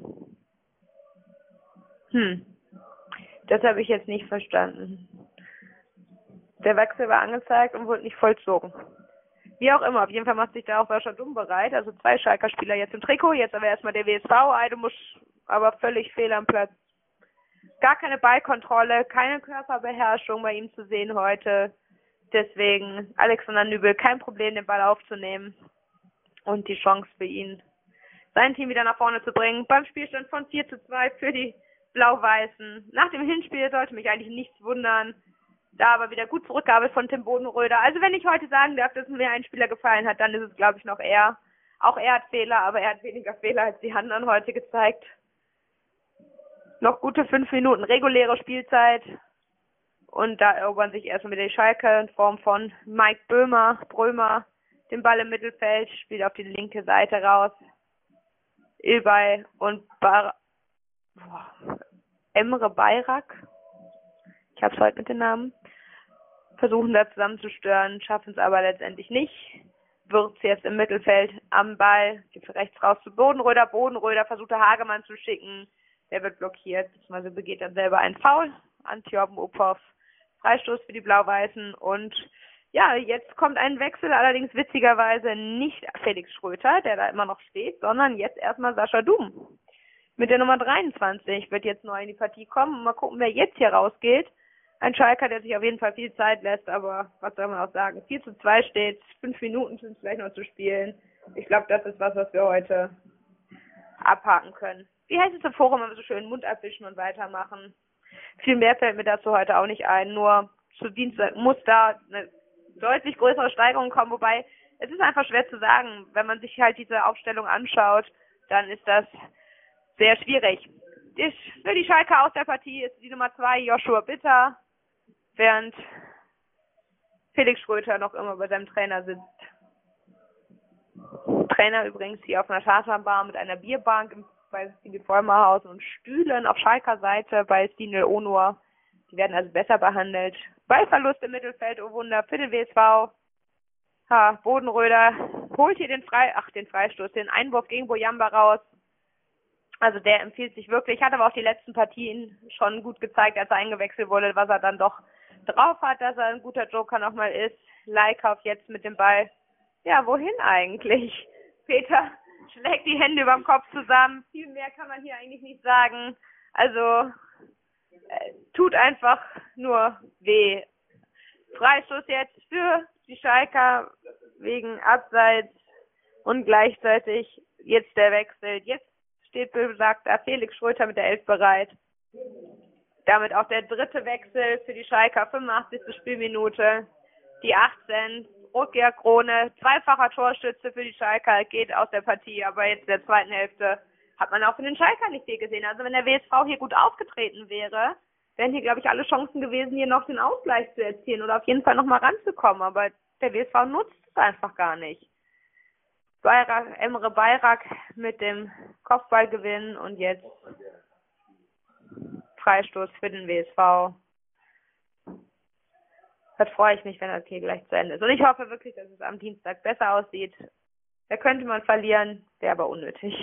Hm. Das habe ich jetzt nicht verstanden. Der Wechsel war angezeigt und wurde nicht vollzogen. Wie auch immer, auf jeden Fall macht sich da auch Sascha Dumm bereit. Also zwei Schalker Spieler jetzt im Trikot, jetzt aber erstmal der W S V. Eidemusch aber völlig fehl am Platz. Gar keine Ballkontrolle, keine Körperbeherrschung bei ihm zu sehen heute. Deswegen Alexander Nübel, kein Problem, den Ball aufzunehmen. Und die Chance für ihn, sein Team wieder nach vorne zu bringen. Beim Spielstand von vier zu zwei für die Blau-Weißen. Nach dem Hinspiel sollte mich eigentlich nichts wundern. Da aber wieder gut Zurückgabe von Tim Bodenröder. Also wenn ich heute sagen darf, dass mir ein Spieler gefallen hat, dann ist es, glaube ich, noch er. Auch er hat Fehler, aber er hat weniger Fehler als die anderen heute gezeigt. Noch gute fünf Minuten reguläre Spielzeit. Und da erobern sich erstmal wieder die Schalke in Form von Mike Böhmer, Brömer, den Ball im Mittelfeld, spielt auf die linke Seite raus. Ilbay und Bar Boah. Emre Bayrak, ich hab's heute mit den Namen, versuchen da zusammenzustören, schaffen es aber letztendlich nicht. Wirtz jetzt im Mittelfeld am Ball, geht rechts raus zu Bodenröder. Bodenröder versuchte Hagemann zu schicken, der wird blockiert, beziehungsweise begeht dann selber einen Foul an Thjorben Uphoff. Freistoß für die Blau-Weißen und ja, jetzt kommt ein Wechsel, allerdings witzigerweise nicht Felix Schröter, der da immer noch steht, sondern jetzt erstmal Sascha Dum. Mit der Nummer dreiundzwanzig wird jetzt neu in die Partie kommen. Mal gucken, wer jetzt hier rausgeht. Ein Schalker, der sich auf jeden Fall viel Zeit lässt, aber was soll man auch sagen? vier zu zwei steht, fünf Minuten sind es vielleicht noch zu spielen. Ich glaube, das ist was, was wir heute abhaken können. Wie heißt es im Forum, wenn wir so schön Mund abwischen und weitermachen? Viel mehr fällt mir dazu heute auch nicht ein, nur zu Dienstag muss da eine deutlich größere Steigerung kommen, wobei es ist einfach schwer zu sagen, wenn man sich halt diese Aufstellung anschaut, dann ist das sehr schwierig. Für die Schalke aus der Partie ist die Nummer zwei Joshua Bitter, während Felix Schröter noch immer bei seinem Trainer sitzt. Trainer übrigens hier auf einer Tatanbar mit einer Bierbank im bei Stine Vollmerhausen und Stühlen auf Schalker Seite bei Stine Onur. Die werden also besser behandelt. Ballverlust im Mittelfeld, oh Wunder, für den W S V. Ha, Bodenröder holt hier den Frei, ach, den Freistoß, den Einwurf gegen Boyamba raus. Also der empfiehlt sich wirklich, hat aber auch die letzten Partien schon gut gezeigt, als er eingewechselt wurde, was er dann doch drauf hat, dass er ein guter Joker nochmal ist. Leikauf jetzt mit dem Ball. Ja, wohin eigentlich? Peter schlägt die Hände überm Kopf zusammen. Viel mehr kann man hier eigentlich nicht sagen. Also, äh, tut einfach nur weh. Freistoß jetzt für die Schalker wegen Abseits und gleichzeitig jetzt der Wechsel. Jetzt steht besagter Felix Schröter mit der Elf bereit. Damit auch der dritte Wechsel für die Schalker, fünfundachtzigste Spielminute. Die achtzehn, Rutger Krone, zweifacher Torschütze für die Schalker, geht aus der Partie, aber jetzt in der zweiten Hälfte hat man auch für den Schalker nicht viel gesehen. Also wenn der W S V hier gut aufgetreten wäre, wären hier, glaube ich, alle Chancen gewesen, hier noch den Ausgleich zu erzielen oder auf jeden Fall noch mal ranzukommen. Aber der W S V nutzt es einfach gar nicht. Bayrak, Emre Bayrak mit dem Kopfballgewinn und jetzt Freistoß für den W S V. Da freue ich mich, wenn das hier gleich zu Ende ist. Und ich hoffe wirklich, dass es am Dienstag besser aussieht. Da könnte man verlieren, wäre aber unnötig.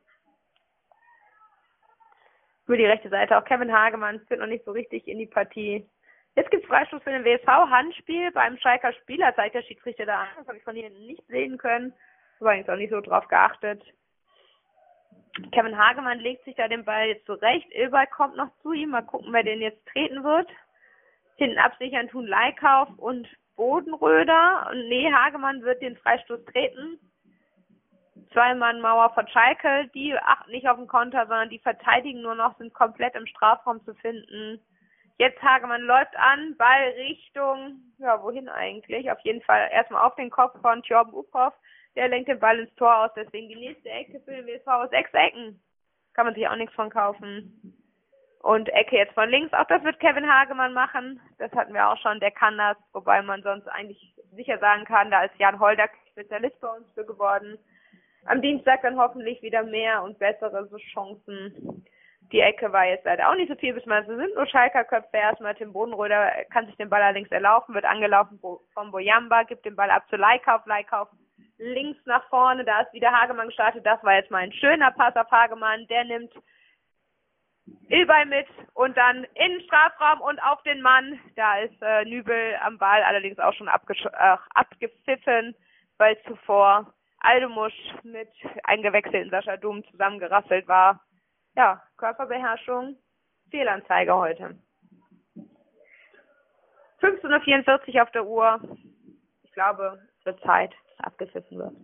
Über die rechte Seite auch Kevin Hagemann führt noch nicht so richtig in die Partie. Jetzt gibt es Freistoß für den W S V. Handspiel beim Schalker Spieler, zeigt der Schiedsrichter da an. Das habe ich von hier nicht sehen können. Aber ich auch nicht so drauf geachtet. Kevin Hagemann legt sich da den Ball jetzt zurecht. Ilbay kommt noch zu ihm. Mal gucken, wer den jetzt treten wird. Hinten absichern tun Leikauf und Bodenröder. Und nee, Hagemann wird den Freistoß treten. Zwei-Mann-Mauer von Schalke. Die achten nicht auf den Konter, sondern die verteidigen nur noch, sind komplett im Strafraum zu finden. Jetzt Hagemann läuft an, Ball Richtung, ja, wohin eigentlich? Auf jeden Fall erstmal auf den Kopf von Thjorben Uphoff. Der lenkt den Ball ins Tor aus, deswegen die nächste Ecke für den W S V. Sechs Ecken. Kann man sich auch nichts von kaufen. Und Ecke jetzt von links. Auch das wird Kevin Hagemann machen. Das hatten wir auch schon. Der kann das. Wobei man sonst eigentlich sicher sagen kann, da ist Jan Holder Spezialist bei uns für geworden. Am Dienstag dann hoffentlich wieder mehr und bessere so Chancen. Die Ecke war jetzt leider auch nicht so viel, bis man, es sind nur Schalker Köpfe. Erstmal Tim Bodenröder kann sich den Ball allerdings erlaufen, wird angelaufen von Boyamba, gibt den Ball ab zu Leikauf. Leikauf links nach vorne, da ist wieder Hagemann gestartet. Das war jetzt mal ein schöner Pass auf Hagemann. Der nimmt Ilbay mit und dann in den Strafraum und auf den Mann. Da ist äh, Nübel am Ball, allerdings auch schon abgesch- äh, abgepfiffen, weil zuvor Aldemusch mit eingewechselten Sascha Dum zusammengerasselt war. Ja, Körperbeherrschung, Fehlanzeige heute. fünfzehn Uhr vierundvierzig auf der Uhr. Ich glaube, es wird Zeit, dass abgepfiffen wird.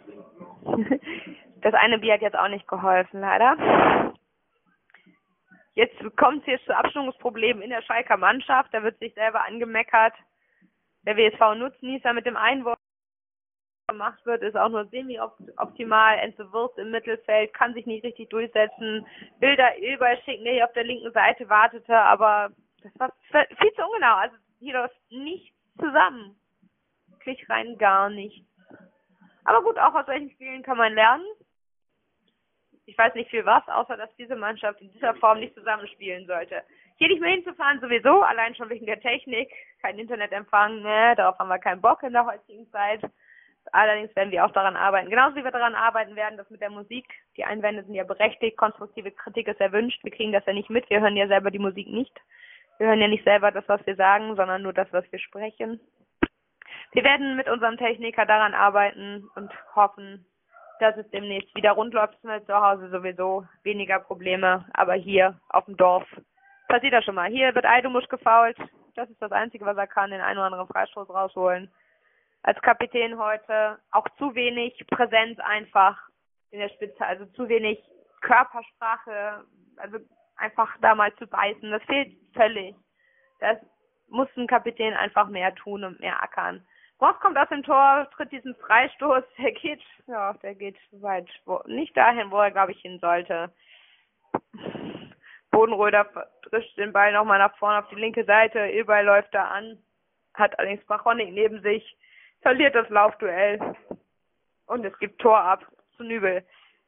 Das eine Bier hat jetzt auch nicht geholfen, leider. Jetzt kommt es hier zu Abstimmungsproblemen in der Schalker Mannschaft. Da wird sich selber angemeckert. Der W S V-Nutznießer mit dem Einwurf gemacht wird, ist auch nur semi-optimal. Enzo Wirtz im Mittelfeld kann sich nicht richtig durchsetzen. Bilder Ilbay schicken, der hier auf der linken Seite wartete, aber das war viel zu ungenau. Also hier läuft nichts zusammen. Wirklich rein gar nicht. Aber gut, auch aus solchen Spielen kann man lernen. Ich weiß nicht viel was, außer dass diese Mannschaft in dieser Form nicht zusammenspielen sollte. Hier nicht mehr hinzufahren sowieso, allein schon wegen der Technik. Kein Internetempfang, ne, darauf haben wir keinen Bock in der heutigen Zeit. Allerdings werden wir auch daran arbeiten. Genauso wie wir daran arbeiten werden, dass mit der Musik, die Einwände sind ja berechtigt, konstruktive Kritik ist erwünscht. Wir kriegen das ja nicht mit, wir hören ja selber die Musik nicht. Wir hören ja nicht selber das, was wir sagen, sondern nur das, was wir sprechen. Wir werden mit unserem Techniker daran arbeiten und hoffen, dass es demnächst wieder rund läuft. Zu Hause sowieso weniger Probleme, aber hier auf dem Dorf passiert das schon mal. Hier wird Aydumusch gefoult. Das ist das Einzige, was er kann, den einen oder anderen Freistoß rausholen. Als Kapitän heute auch zu wenig Präsenz einfach in der Spitze, also zu wenig Körpersprache, also einfach da mal zu beißen. Das fehlt völlig. Das muss ein Kapitän einfach mehr tun und mehr ackern. Moss kommt aus dem Tor, tritt diesen Freistoß, der geht, ja, der geht weit, wo, nicht dahin, wo er, glaube ich, hin sollte. Bodenröder drischt den Ball nochmal nach vorne auf die linke Seite, Ilbay läuft da an, hat allerdings Brachonnik neben sich, verliert das Laufduell und es gibt Tor ab zu Nübel.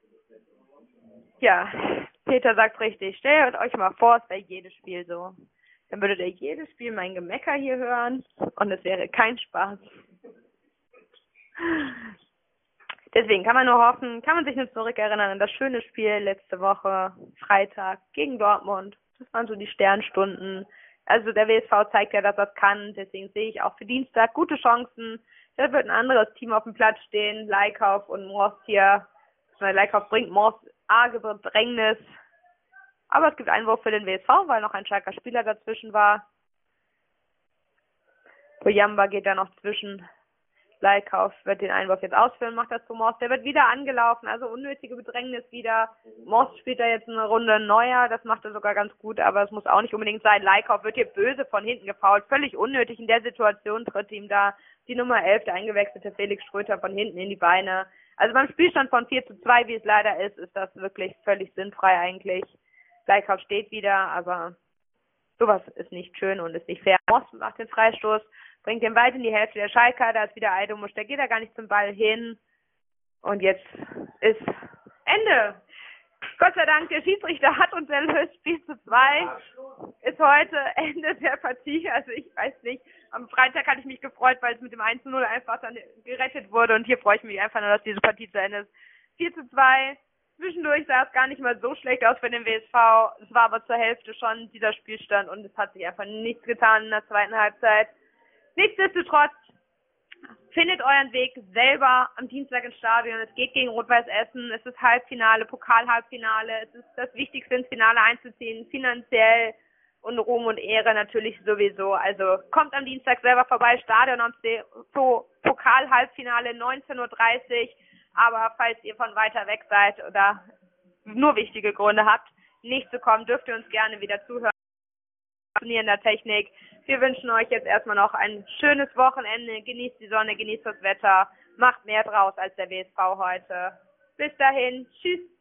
Ja, Peter sagt richtig, stellt euch mal vor, es wäre jedes Spiel so. Dann würdet ihr jedes Spiel mein Gemecker hier hören und es wäre kein Spaß. Deswegen kann man nur hoffen, kann man sich nur zurückerinnern an das schöne Spiel letzte Woche, Freitag, gegen Dortmund. Das waren so die Sternstunden. Also der W S V zeigt ja, dass er es kann. Deswegen sehe ich auch für Dienstag gute Chancen. Da wird ein anderes Team auf dem Platz stehen. Leikauf und Morst hier. Leikauf bringt Morst arge Bedrängnis. Aber es gibt Einwurf für den W S V, weil noch ein Schalker Spieler dazwischen war. Bojamba geht da noch zwischen. Leikauf wird den Einwurf jetzt ausführen, macht das zu Morst. Der wird wieder angelaufen, also unnötige Bedrängnis wieder. Morst spielt da jetzt eine Runde Neuer, das macht er sogar ganz gut, aber es muss auch nicht unbedingt sein. Leikauf wird hier böse von hinten gefoult, völlig unnötig. In der Situation tritt ihm da die Nummer elf, der eingewechselte Felix Schröter, von hinten in die Beine. Also beim Spielstand von vier zu zwei, wie es leider ist, ist das wirklich völlig sinnfrei eigentlich. Leikauf steht wieder, aber sowas ist nicht schön und ist nicht fair. Morst macht den Freistoß, bringt den weit in die Hälfte der Schalker, da ist wieder Aydumusch, der geht da gar nicht zum Ball hin. Und jetzt ist Ende. Gott sei Dank, der Schiedsrichter hat uns erlöst, Spiel zu zwei. Ist heute Ende der Partie, also ich weiß nicht. Am Freitag hatte ich mich gefreut, weil es mit dem eins zu null einfach dann gerettet wurde und hier freue ich mich einfach nur, dass diese Partie zu Ende ist. vier zu zwei. Zwischendurch sah es gar nicht mal so schlecht aus für den W S V. Es war aber zur Hälfte schon dieser Spielstand und es hat sich einfach nichts getan in der zweiten Halbzeit. Nichtsdestotrotz, findet euren Weg selber am Dienstag ins Stadion. Es geht gegen Rot-Weiß Essen. Es ist Halbfinale, Pokal-Halbfinale. Es ist das Wichtigste, ins Finale einzuziehen, finanziell und Ruhm und Ehre natürlich sowieso. Also kommt am Dienstag selber vorbei, Stadion am Pokal-Halbfinale neunzehn Uhr dreißig. Aber falls ihr von weiter weg seid oder nur wichtige Gründe habt, nicht zu kommen, dürft ihr uns gerne wieder zuhören. In der Technik. Wir wünschen euch jetzt erstmal noch ein schönes Wochenende. Genießt die Sonne, genießt das Wetter. Macht mehr draus als der W S V heute. Bis dahin. Tschüss.